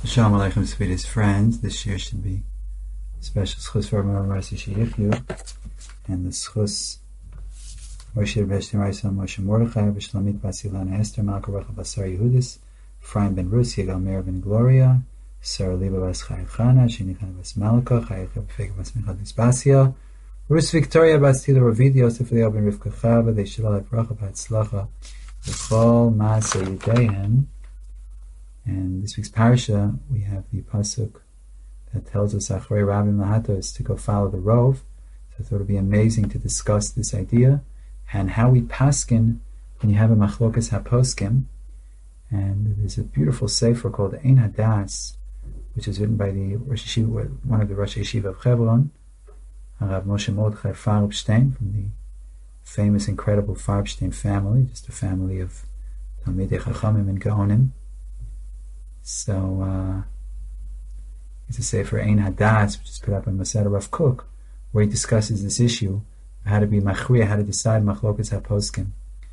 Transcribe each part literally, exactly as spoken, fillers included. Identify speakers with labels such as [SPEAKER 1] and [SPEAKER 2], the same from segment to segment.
[SPEAKER 1] Shalom Aleichem, sweetest friends. This year should be special schus for Rabbi Marcy Sheyichyu and the schus Moshe Beshtim Raisa Moshe Mordechai B'Shlamit Basilana Esther Malka Racha Basar Yehudis Ephraim ben Rus Yigal Meir ben Gloria Sarah Liba Bas Chai Chana Shini Chana Bas Malka Chai Chai B'Fega Bas Michadis Basia Rus Victoria Bas Tila Ravidi Yosef Liel ben Rivka Chava They Shalal Bracha B'Hatzlacha B'Chol Maaseh Yidayim. And this week's parasha, we have the pasuk that tells us Achrei Rabbi Lahato is to go follow the Rov. So I thought it would be amazing to discuss this idea and how we paskin when you have a machlokas haposkim. And there's a beautiful sefer called Ein Hadas, which is written by the Rosh Yeshiva, one of the Rosh Yeshiva of Hebron, Rav Moshe Mordechai Farbstein, from the famous, incredible Farbstein family, just a family of Talmidei Chachamim and Gaonim. So, uh, it's a sefer Ein Hadas, which is put up in Masada Rav Kook, where he discusses this issue of how to be machriya, how to decide machlokas haposkim.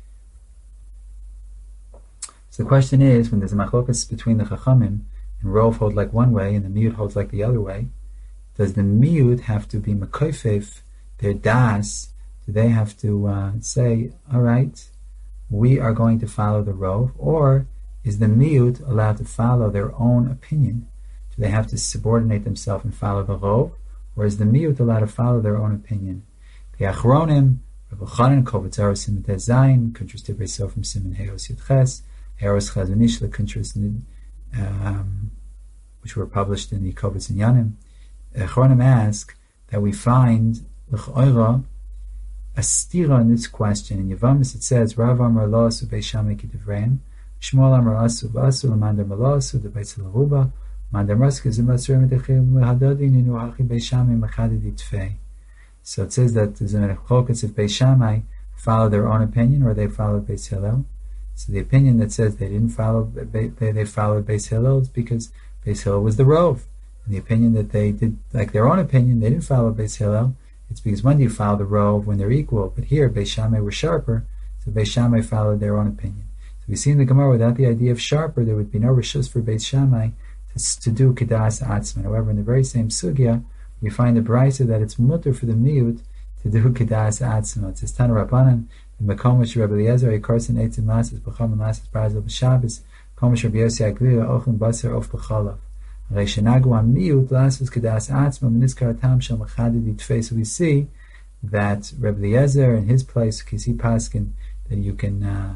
[SPEAKER 1] So the question is, when there's a machlokas between the chachamim, and Rov hold like one way, and the miut holds like the other way, does the miut have to be makoifef, their das, do they have to uh, say, all right, we are going to follow the Rov, or is the miut allowed to follow their own opinion? Do they have to subordinate themselves and follow the rov, or is the miut allowed to follow their own opinion? The achronim, Rav Chanan, Kovetz Aros Siman Tes Zayin, Kuntras Divrei Sofim Siman Heos Yud Ches, Eros Chazon Ish, the Kuntras, um, which were published in the Kovetz Inyanim. The achronim ask that we find l'ch'oira a stira in this question. In Yevamos it says, Rav Amar Lo Asu Beis Shammai K'Divreim, Shmuel Amar Asu V'Asu L'Mandar Malo Asu D'Beitz L'Ruba Mandar Maske Z'Matzur Medechim L'Hadadi Ninu Hachi Beis Shammai Machadidi Tfei. So it says that the Mechlokas of Beis Shammai follow their own opinion, or they follow Beis Hillel. So the opinion that says they didn't follow, they, they followed Beis Hillel is because Beis Hillel was the Rov. And the opinion that they did, like their own opinion, they didn't follow Beis Hillel, it's because when do you follow the Rov? When they're equal. But here, Beis Shammai were sharper, so Beis Shammai followed their own opinion. We see in the Gemara, without the idea of sharper, there would be no rishus for Beis Shammai to, to do kedas atzman. However, in the very same sugya, we find the brayso that it's mutter for the miut to do kedas atzman. It says Tana Rabbanan, the Mekomish Rabbi Eliezer, Yikarsin Eitzim Masas, B'cham Masas Brazil B'Shabbos, Komish Rabbi Yossi Aglila, Ochlin Basar Of B'chalav. Reishenagu Miut Lasus kedas atzman, Meniskar Tam Shel Machadidi Tfei. So we see that Rabbi Eliezer, in his place, Kisi Paskin, that you can uh,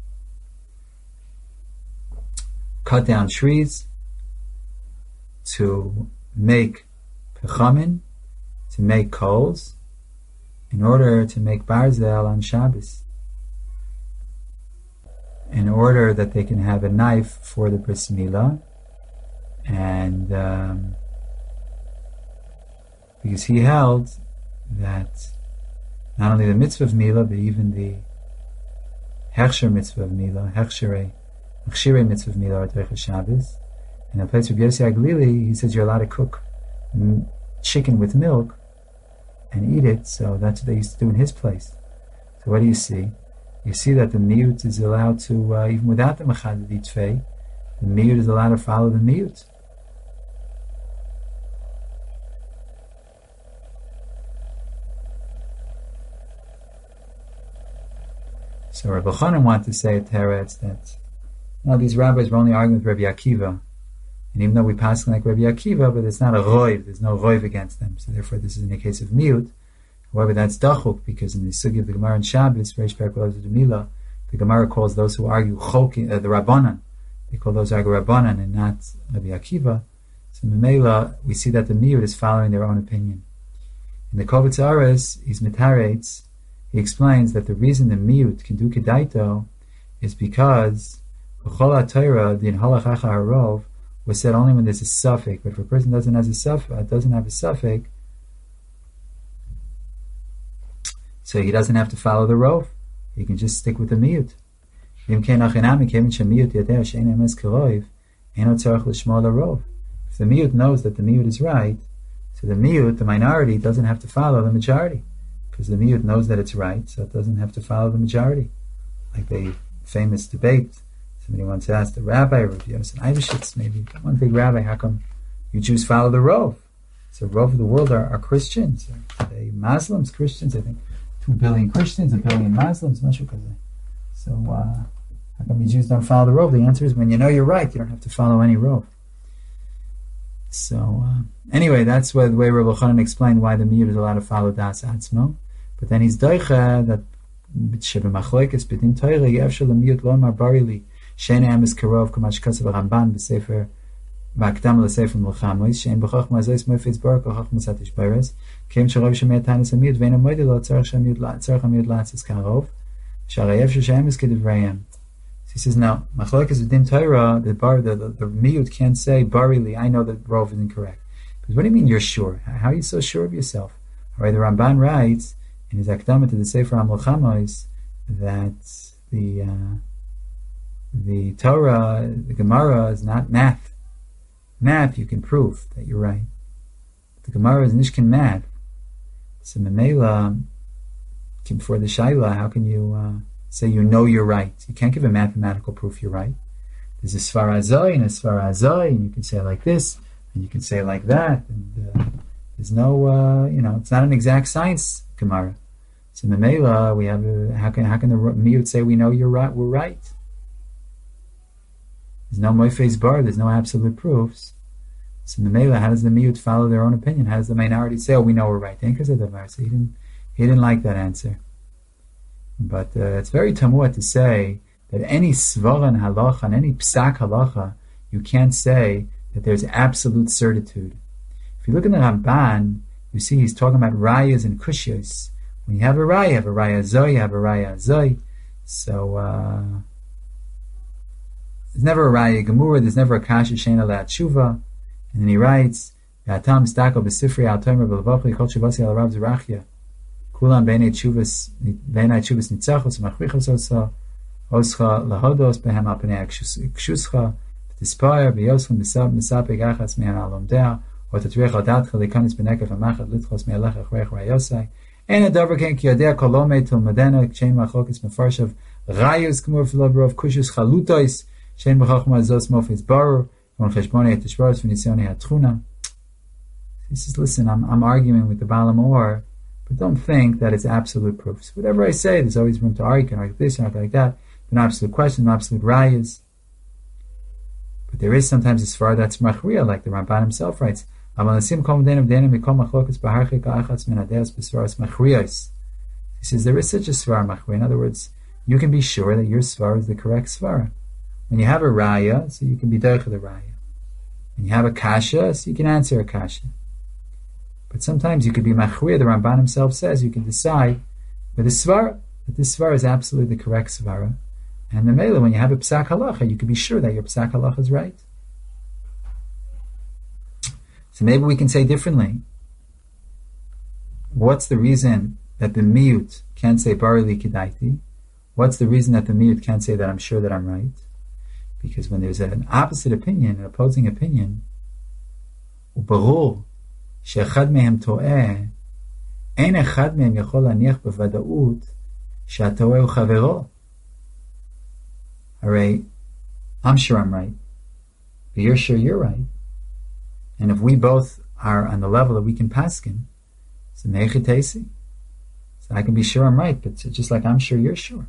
[SPEAKER 1] cut down trees to make pechamin, to make coals, in order to make barzel on Shabbos, in order that they can have a knife for the bris milah, and um, because he held that not only the mitzvah of milah, but even the hechsher mitzvah of milah, hechsherei Chshirei mitzvah milah Artrecha Shabbos. And in the place of Yossi Aglili, he says you're allowed to cook m- chicken with milk and eat it, so that's what they used to do in his place. So what do you see? You see that the miut is allowed to, uh, even without the Machadidi Tfei, the miut is allowed to follow the miut. So Rabbi Chanan wanted to say at Teretz that now these rabbis were only arguing with Rabbi Akiva, and even though we pass like Rabbi Akiva, but it's not a roiv, there's no roiv against them, so therefore this is in the case of miut. However, that's dachuk, because in the sugi of the Gemara in Shabbos, Reish Perek Beis Milah, the Gemara calls those who argue choki, uh, the Rabbanan, they call those argue Rabbanan and not Rabbi Akiva. So in Memela, we see that the miut is following their own opinion. In the Kovetz Aros, he's mitarates, he explains that the reason the miut can do kedaito is because B'chol HaTorah, the halachacha harov, was said only when there's a suffix. But if a person doesn't have a suffix, doesn't have a suffix, so he doesn't have to follow the rov. He can just stick with the miut. If the miut knows that the miut is right, so the miut, the minority, doesn't have to follow the majority, because the miut knows that it's right, so it doesn't have to follow the majority. Like the famous debate. Somebody once asked the rabbi, Rabbi Yosef Eibeshitz, maybe one big rabbi, how come you Jews follow the Rov? So Rov of the world are, are Christians. Are they Muslims, Christians? I think two billion Christians, a billion Muslims. So uh, how come you Jews don't follow the Rov? The answer is when you know you're right, you don't have to follow any Rov. So uh, anyway, that's why, the way Rabbi Chanan explained why the miyud is allowed to follow Das Atzmo. But then he's doicha that Shebemachloikes B'din Torah Yevshel Miyut Lomar Barili Shein Emes Karov Kamash Kasav Ramban B'Sefer V'Akdam L'Sefer Melchamos Shein B'Chach Mazos Mofetz Barak Chach Masatish Beres Kem Sharov Shemet Tanis Amiyut Ve'Na Moedi Lo Tzarech Shamiyut Tzarech Amiyut Latzis Karov Sharei Yevshel She'emes Kedivrayim. So he says now Machlokes B'din Torah the bar the, the, the miyut can't say Barili I know that Rov is incorrect. Because what do you mean you're sure? How are you so sure of yourself? All right, the Ramban writes in his Akdama to the Sefer HaMelchamos that the uh, the Torah, the Gemara is not math. Math you can prove that you're right. The Gemara is nishkin math. So Memela, before the Shaila, how can you uh, say you know you're right? You can't give a mathematical proof you're right. There's a Svar Azoi and a Svar Azoi, and you can say it like this, and you can say it like that, and uh, there's no, uh, you know, it's not an exact science Gemara. So Memela, we have a, how can how can the miyut say we know you're right? We're right. There's no moifes bar. There's no absolute proofs. So Memela, how does the miyut follow their own opinion? How does the minority say, "Oh, we know we're right"? So he didn't he didn't like that answer. But uh, it's very tamua to say that any svaran halacha and any psak halacha, you can't say that there's absolute certitude. If you look at the Ramban, you see he's talking about rayas and kushyos. When you have a raya, you have a raya zoy, you have a raya zoy. So uh, there's never a raya gemura, there's never a kasha shena la tshuva. And then he writes, "V'atam stako b'sifri al tomer b'levachli kol shivasi al rav zerachia. Kulam b'nei tshuvas b'nei tshuvas nitzachos machrichos osa oscha lahodos behem al pnei kshuscha v'tispire v'yoschem b'sab b'sapeg achas me'an al omdea or tatrech al datcha likanis b'nekef amachad litchos me'alech achrech rayosai. And a davar ken ki yadeh kolome til medena kshein machokes mefarshav rayos k'mur v'lobrov kushus chalutois shein b'chachma zos mofetz baru on cheshbonei et tishbaros v'nisyonei hatchuna. He says, listen, I'm I'm arguing with the Baal HaMaor, but don't think that it's absolute proofs. Whatever I say, there's always room to argue, can argue this, and argue like that. An absolute question, an absolute rayas. But there is sometimes a svar that's machriya, like the Ramban himself writes. He says there is such a svar machriya. In other words, you can be sure that your svar is the correct svar. When you have a raya, so you can be doich the raya. When you have a kasha, so you can answer a kasha. But sometimes you could be machriya. The Ramban himself says you can decide with a svara that this svara is absolutely the correct svara. And the mela, when you have a psak halacha, you can be sure that your psak halacha is right. So maybe we can say differently. What's the reason that the miyut can't say barili kidaiti? What's the reason that the miyut can't say that I'm sure that I'm right? Because when there's an opposite opinion, an opposing opinion, ubarur she'echad mehem to'eh, ein echad mehem yachol laniach b'vadaut she'ato'eh hu chavero. Alright, I'm sure I'm right, but you're sure you're right. And if we both are on the level that we can paskin, so meichitesi, so I can be sure I'm right, but just like I'm sure you're sure.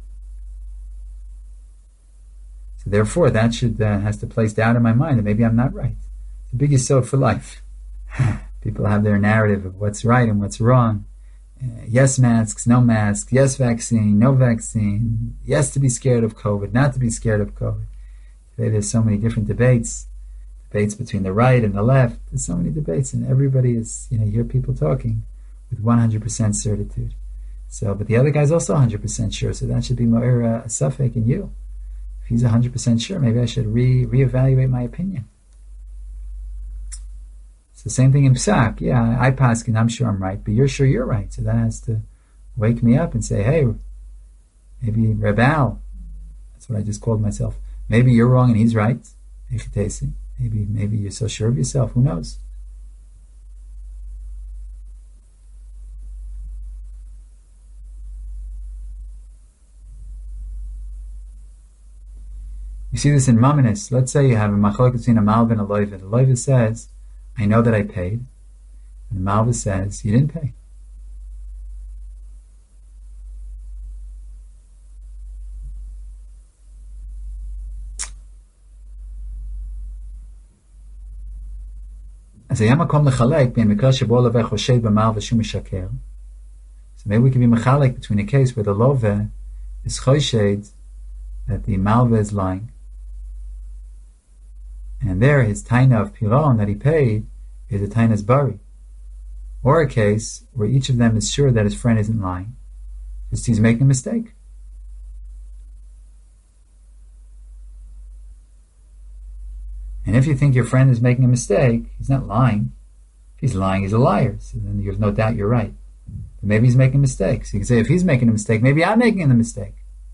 [SPEAKER 1] So therefore, that should uh, has to place doubt in my mind that maybe I'm not right. It's the biggest yesod for life. People have their narrative of what's right and what's wrong. Uh, yes masks, no masks. Yes vaccine, no vaccine. Yes to be scared of COVID, not to be scared of COVID. Today there's so many different debates. Debates between the right and the left. There's so many debates, and everybody is, you know, you hear people talking with one hundred percent certitude. So, but the other guy's also one hundred percent sure, so that should be more uh, a suffix in you. If he's one hundred percent sure, maybe I should re reevaluate my opinion. It's the same thing in Psak. Yeah, I paskin, I'm sure I'm right, but you're sure you're right. So that has to wake me up and say, hey, maybe Rebal, that's what I just called myself. Maybe you're wrong and he's right. Maybe, maybe you're so sure of yourself. Who knows? You see this in Mamanis. Let's say you have a machlok between a malva and a loiva. The loiva says, I know that I paid. And the malva says, you didn't pay. So maybe we can be mechalek between a case where the love is choshed that the malva is lying, and there his taina of piron that he paid is a taina's bari, or a case where each of them is sure that his friend isn't lying, just he's making a mistake. And if you think your friend is making a mistake, he's not lying. If he's lying, he's a liar. So then you have no doubt you're right. But maybe he's making mistakes. So you can say, if he's making a mistake, maybe I'm making the mistake.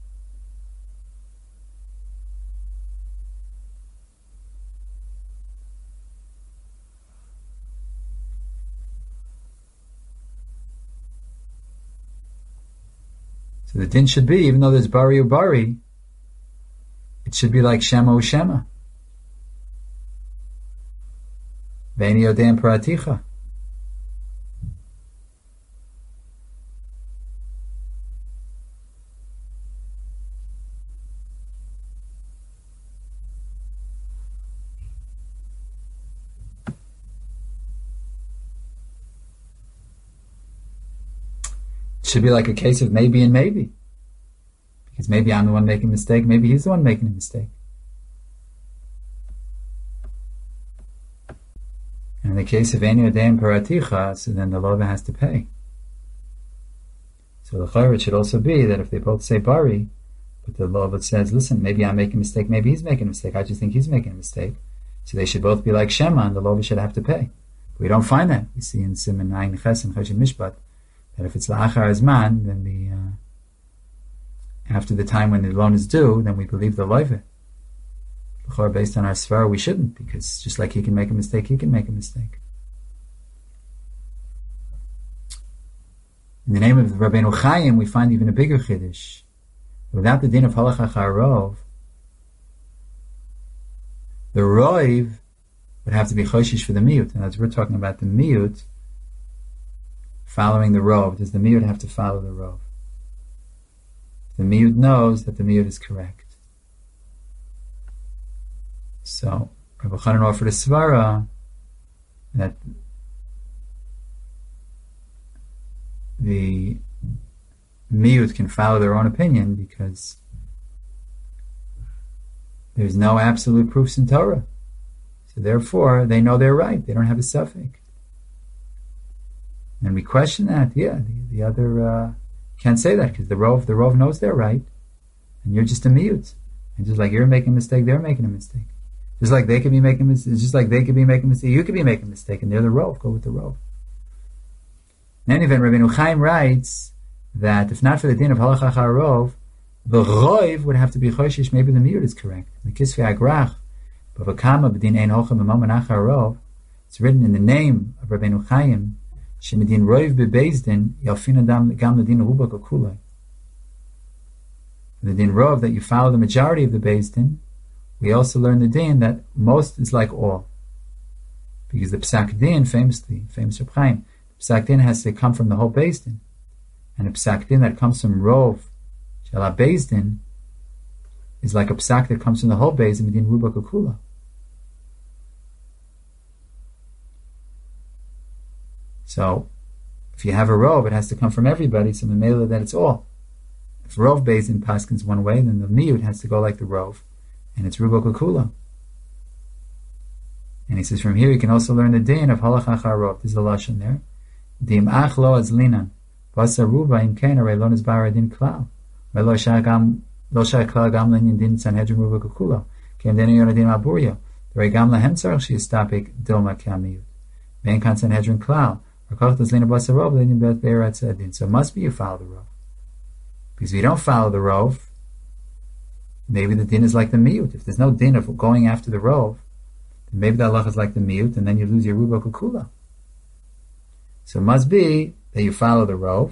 [SPEAKER 1] So the din should be, even though there's bari or bari, it should be like shema or shema. Ve'eni yodein paraticha. It should be like a case of maybe and maybe. Because maybe I'm the one making a mistake, maybe he's the one making a mistake. And in the case of Ein Yodein Paraticha, so then the lova has to pay. So the chayr should also be that if they both say bari, but the lova says, listen, maybe I'm making a mistake, maybe he's making a mistake, I just think he's making a mistake. So they should both be like Shema, and the lova should have to pay. But we don't find that. We see in Siman Ayin Ches and Choshen Mishpat that if it's la'achar azman, then the uh, after the time when the loan is due, then we believe the loiva. Based on our svara, we shouldn't, because just like he can make a mistake, he can make a mistake. In the name of Rabbeinu Chaim, we find even a bigger chiddush. Without the din of halacha charov, the roiv would have to be choshish for the miyut, and as we're talking about the miyut following the rov, does the miyut have to follow the rov? The miyut knows that the miyut is correct. So, Rabbi Chanan offered a svara that the miyut can follow their own opinion because there's no absolute proofs in Torah. So therefore, they know they're right. They don't have a suffix. And we question that. Yeah, the, the other uh, can't say that because the rov, the rov knows they're right, and you're just a miyut. And just like you're making a mistake, they're making a mistake. Just like they could be making mistakes, just like they could be making a mistake, you could be making a mistake, and they're the rov. Go with the rov. In any event, Rabbeinu Chaim writes that if not for the din of halacha charov, the roiv would have to be choshish. Maybe the miyut is correct. The kisvei agrach, bavakama b'din ein hochem b'maman acharov. It's written in the name of Rabbeinu Chaim. Shemedin roiv bebezdin yalfin adam gam ledin ruba kakulai. The din rov that you follow the majority of the bezdin. We also learn the din that most is like all. Because the Psak Din, famously, famous Reb Chaim, the Psak Din has to come from the whole Beis Din. And a Psak Din that comes from Rov, Shala Beis Din, is like a Psak that comes from the whole Beis Din, Medin Ruba Kukula. So, if you have a Rov, it has to come from everybody, so the Mela that it's all. If Rov Beis Din paskins one way, then the Miyut has to go like the Rov. And it's Ruba Kukula. And he says from here you can also learn the din of halacha charov. There's a lashon there. Dim ach lo azlinan. Vasa ruba im ken arei lo nizbar din klal. Lo shar gam lo shar klal gam lenin din sanhedrin Ruba Kukula. Kem denu yon din aburyo. Rei gam lahem tzarich she yistapik dilma kamiyut. Ben kan sanhedrin klal. Rakach azlinan vasa rov lenin bet beirat zedin. So it must be you follow the rov. Because if you don't follow the rov, maybe the din is like the miyut. If there's no din of going after the rov, then maybe the halacha is like the miyut, and then you lose your ruba kukula. So it must be that you follow the rov,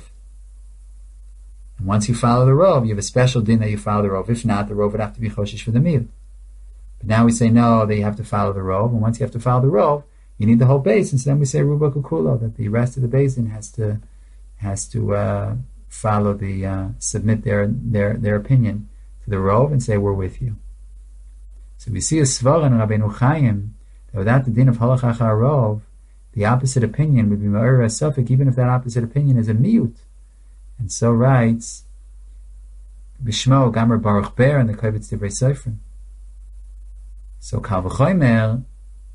[SPEAKER 1] and once you follow the rov, you have a special din that you follow the rov. If not, the rov would have to be choshish for the miyut. But now we say no, that you have to follow the rov, and once you have to follow the rov, you need the whole basin. So then we say ruba kukulo, that the rest of the basin has to has to uh, follow the uh, submit their their their opinion to the rov and say we're with you. So we see a svara in Rabbeinu Chaim that without the din of halacha rov, the opposite opinion would be ma'ir sufik, even if that opposite opinion is a miut. And so writes Bishmo Gamer Baruch Ber in the Kovetz Divrei Sofrim. So Kal V'chomer,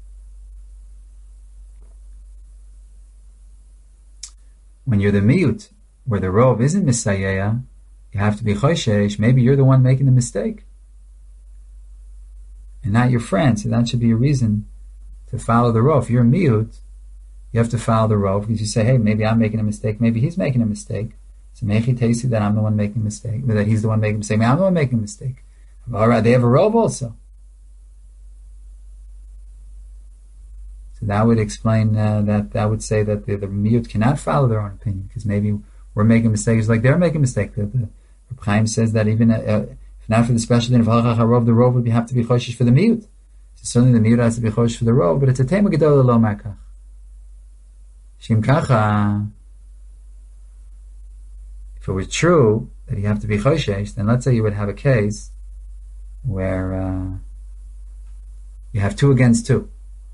[SPEAKER 1] when you're the miut, where the rov isn't misayeya, you have to be choshesh. Maybe you're the one making the mistake, and not your friend. So that should be a reason to follow the rov. If you're a miut, you have to follow the rov because you say, "Hey, maybe I'm making a mistake. Maybe he's making a mistake." So Mechi tells you that I'm the one making a mistake, that he's the one making a mistake. Maybe I'm the one making a mistake. All right, they have a rov also. So that would explain uh, that. That would say that the, the miut cannot follow their own opinion because maybe we're making mistakes like they're making a mistake. The, the Reb Chaim says that even uh, if not for the special din of halacha rov, the rov would be, have to be choshish for the miut. So certainly the miut has to be choshish for the rov, but it's a tema gedola lo makach. Shim kacha. If it were true that you have to be choshesh, then let's say you would have a case where uh, you have two against two.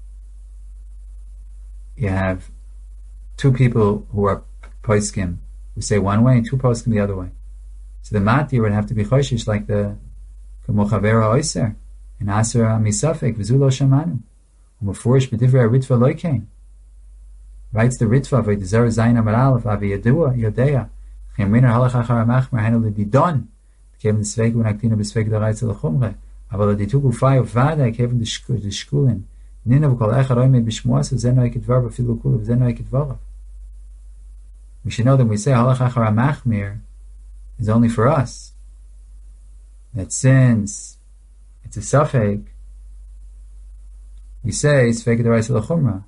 [SPEAKER 1] You have two people who are poskim, who say one way, and two poskim the other way. So the matir would have to be choshesh like the k'mochavera oiser, and aser amisafek v'zulo shamanu, umefurish b'divrei ritva loikein. Writes the ritva v'yidzer zayin amar aleph aviyadua yodeya. Chemriner halacha chara machmer handle be done. Kevin the sveik unaktina besveik the rights of the chumre. Aval the two gufay of vada kevin the shkulin. Nina v'kol echad oimei b'shmuas v'zeno ikit varva filu kula v'zeno ikit varav. We should know that when we say halacha chara machmer is only for us. That since it's a suffix, we say sveik the rights of the chumra.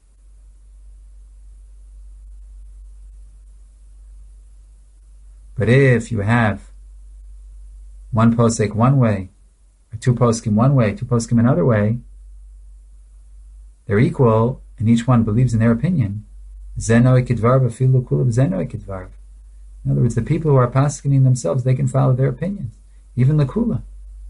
[SPEAKER 1] But if you have one posek one way, or two poskim one way, two poskim another way, they're equal, and each one believes in their opinion. Zeno ikidvar b'filu kulav zeno ikidvar. In other words, the people who are paskining themselves, they can follow their opinions, even the kula.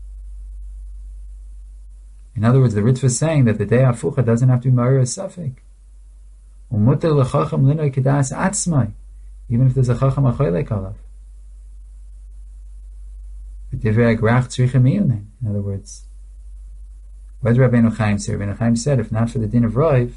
[SPEAKER 1] In other words, the Ritva is saying that the day afucha doesn't have to be ma'ir safek. Umuter l'chacham lino ikidas atzmai, even if there's a chacham achoylek alav. In other words, what did Rabbeinu Chaim say? Rabbeinu Chaim said, if not for the din of Rov,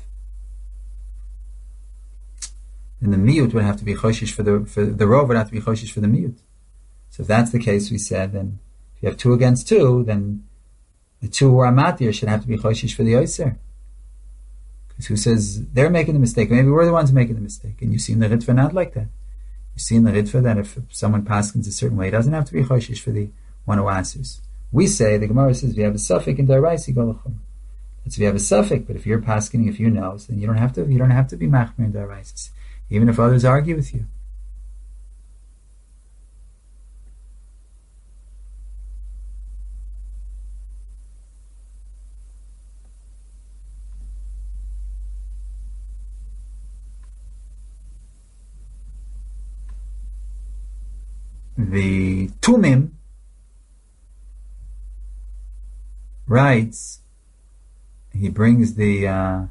[SPEAKER 1] then the miut would have to be choshish for the for the rov would have to be choshish for the miut. So if that's the case, we said, then if you have two against two, then the two who are matir should have to be choshish for the oiser. Because who says they're making the mistake? Maybe we're the ones making the mistake. And you see in the Ritva not like that. You see in the Ritva that if someone paskins a certain way, it doesn't have to be choshish for the one who answers. We say, the Gemara says, if you have a suffix in Daraisi, go l'chum. That's if you have a suffix, but if you're paskining, if you know, then you don't have to, you don't have to be machmer in Daraisi, even if others argue with you. The Tumim writes, he brings the uh,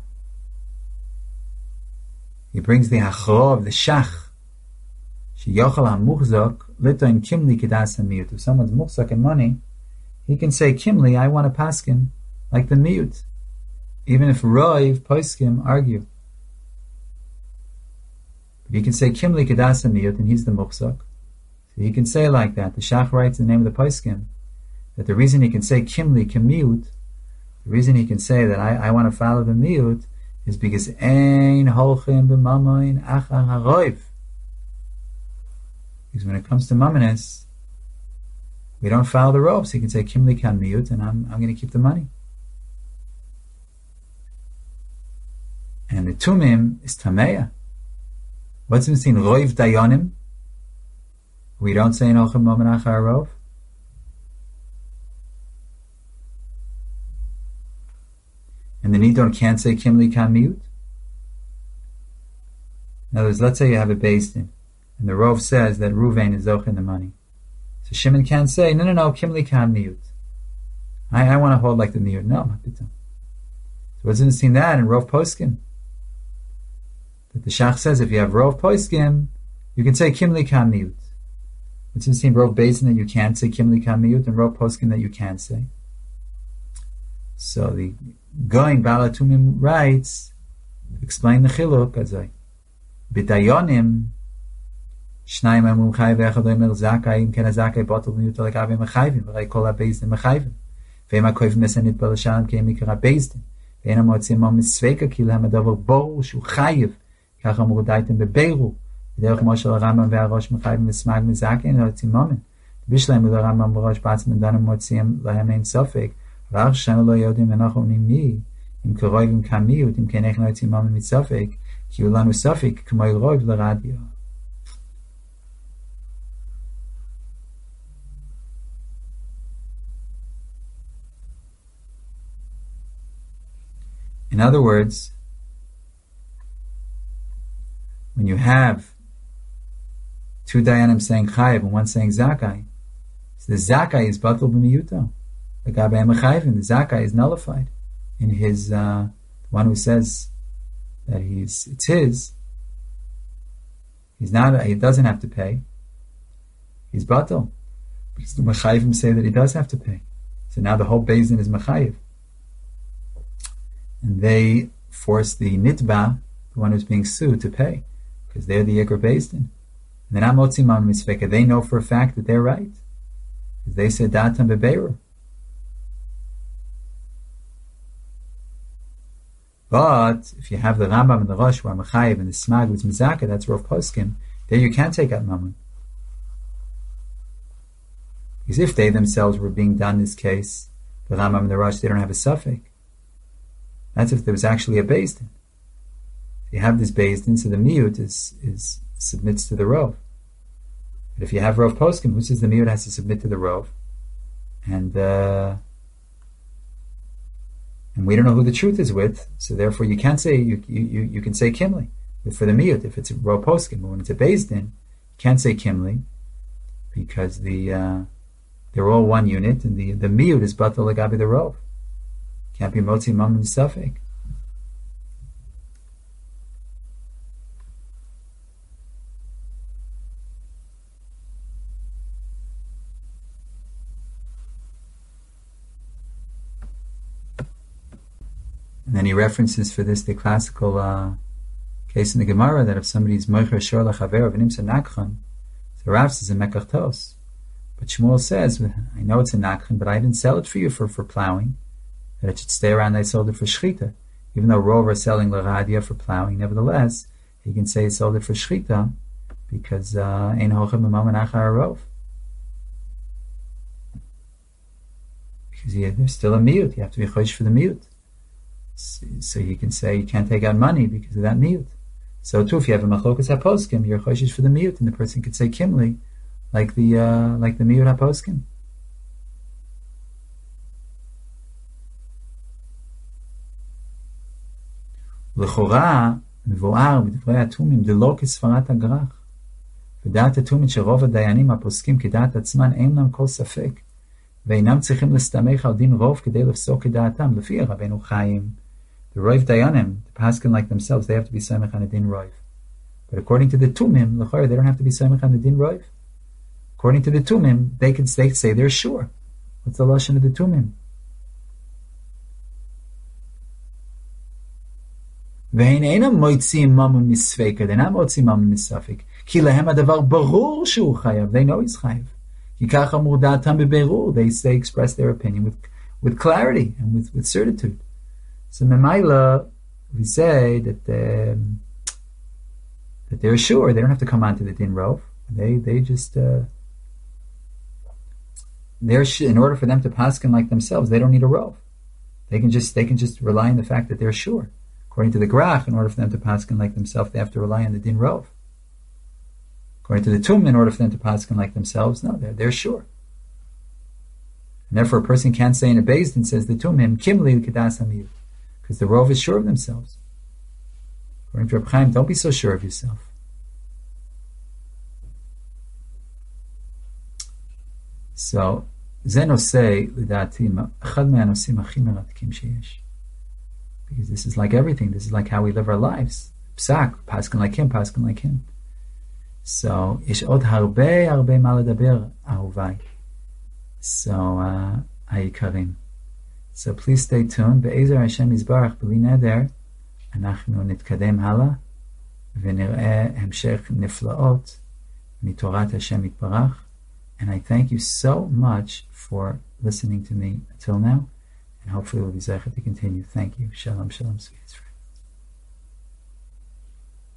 [SPEAKER 1] he brings the hachro, the shach, sheyochal hamuchzok litoin kimli kedas hamiyut. If someone's muchzok in money, he can say kimli, I want a paskin like the miyut, even if roiv poskim argue. But he can say kimli kedas hamiyut, and he's the muchzok. So he can say like that. The shach writes in the name of the poskim that the reason he can say kimli kemiut, the reason he can say that I, I want to follow the miut, is because ein holchim b'mamoin achar haroiv. Because when it comes to mamanis, we don't follow the ropes. He can say kimli kan miut, and I'm I'm going to keep the money. And the tumim is tameya. What's in seen roiv dayanim? We don't say ein holchim b'mamoin achar haroiv. Nidon can't say Kimli Kan Miut. In other words, let's say you have a Beis Din, and the Rov says that Ruvain is Zoch in the money. So Shimon can't say, no, no, no, Kimli Kan Miut. I, I want to hold like the Miut. No, so what's interesting that in Rov Poskim? That the Shach says if you have Rov Poskim, you can say Kimli Kan Miut. What's interesting, Rov Beis Din that you can't say Kimli Kan Miut, and Rov Poskim that you can say. So the going Balatumim writes, explain the Chiluk as I B'dayonim Shnayim Amum Chayv Echad Omer Zakai Im Ken HaZakai Botel Miut Lekavim Mechayvim V'ray Kol HaBeis Din Mechayvim V'em HaKoiv Mesenit Balashalam Keim Mikra Beis Din V'en HaMotzim Mom Mitzveka Ki Lehem HaDavar Borur Shu Chayiv Kach Amru Daitem Bebeiru V'derech Moshe L'Rambam V'Arosh Mechayvim V'Smag Mizakei V'Otzim Momen B'Shlaim L'Rambam V'Rosh Batzim Danam Motzim Lahem Ein Sofek V'Ach Shana Lo Yodim V'Nachom Nimi Im Keroivim Kamiut Im Kenech Notzim Momen Mitzofek Ki Ulanu Sofek K'moy Roiv L'Radio. In other words, when you have two Dayanim saying Chayiv and one saying Zakai, so the Zakai is Batul B'miyuto. The Gabay Mechayvim, the Zakai is nullified in his, uh, the one who says that he's, it's his, he's not, he doesn't have to pay. He's Batul. Because the Mechayvim say that he does have to pay. So now the whole Beis Din is Mechayiv. And they force the Nitba, the one who's being sued, to pay. Because they're the Yikr Beis Din. And they're not Motzi Mam Mitzveka. They know for a fact that they're right. Because they said Datam Bebeirur. But if you have the Rambam and the Rosh, who are Mechayiv, and the Smag, which is Mizaka, that's Rov Poskim, there you can't take out Mammon. Because if they themselves were being done in this case, the Rambam and the Rosh, they don't have a suffix. That's if there was actually a Beis Din. If you have this Beis Din, so the Miut is, is submits to the Rov. But if you have Rov Poskim, who says the Miut has to submit to the Rov? And uh, and we don't know who the truth is with, so therefore you can't say, you you, you can say Kimli. But for the Miut, if it's a Rov Poskim, but when it's a Beis Din, you can't say Kimli, because the uh, they're all one unit, and the, the Miut is Batal Lagabi the Rov. Can't be Motzi Mam and Safek. And then he references for this the classical uh, case in the Gemara that if somebody's Moicher Shor Lachaver V'Nimsa Nakhan, the Rav says a Mekach Tos. But Shmuel says, I know it's a Nakhan, but I didn't sell it for you for, for plowing. That it should stay around, I sold it for Shchita. Even though Rover is selling Laradia for plowing, nevertheless, he can say he sold it for Shchita because Ein Hochem B'Mammon Achar Rov. Because he, there's still a Miut. You have to be Chosh for the Miut. So, so you can say you can't take out money because of that Miut. So too, if you have a Machlokas HaPoskim, you're Chosh for the Miut, and the person could say Kimli, like the uh, like the Miut HaPoskim. לכאורה מבואר בדברי התומים דלא כספרת הגרח ודעת התומים שרוב הדיינים הפוסקים כדעת עצמן אין להם כל ספק ואינם צריכים להסתמך על דין רוב כדי לפסוק כדעתם לפי רבנו חיים. The Rov Dayanim, the Paskin like themselves, they have to be samech on a din Rov. But according to the Tumim, l'chora, they don't have to be samech on the din Rov. According to the Tumim, they can they say they're sure. What's the lashon of the Tumim? ואין אינם מוציאים ממון מספקה, they're not מוציאים ממון מספק, כי להם הדבר ברור שהוא חייב, they know he's חייב. כי כך אמרו דעתם בבירור, they say express their opinion with, with clarity and with, with certitude. So Memaila, we say that um, that they're sure, they don't have to come on to the Din Rov, they they just uh, they're in order for them to paskin like themselves, they don't need a Rov. They can just they can just rely on the fact that they're sure. According to the Grach, in order for them to paskin like themselves, they have to rely on the Din Rov. According to the Tum, in order for them to paskin like themselves, no, they're, they're sure. And therefore, a person can't say in a Beis Din, says the Tumim, Kimli Kedas HaMiyut. because the Rov is sure of themselves. According to Reb Chaim, don't be so sure of yourself. So, זה נושא, לדעתי, אחד מהנושאים הכי מרתקים שיש. Because this is like everything. This is like how we live our lives. Psak, paskin like him, paskin like him. So, יש עוד הרבה הרבה מה לדבר, אהוביי. So, uh, היקרים. So, please stay tuned. בעזר השם יזברך, בלי נדר, אנחנו נתקדם הלאה, ונראה המשך נפלאות מתורת השם יתברך. And I thank you so much for listening to me until now, and hopefully we'll be zeichet to continue. Thank you. Shalom, shalom, sweet friends.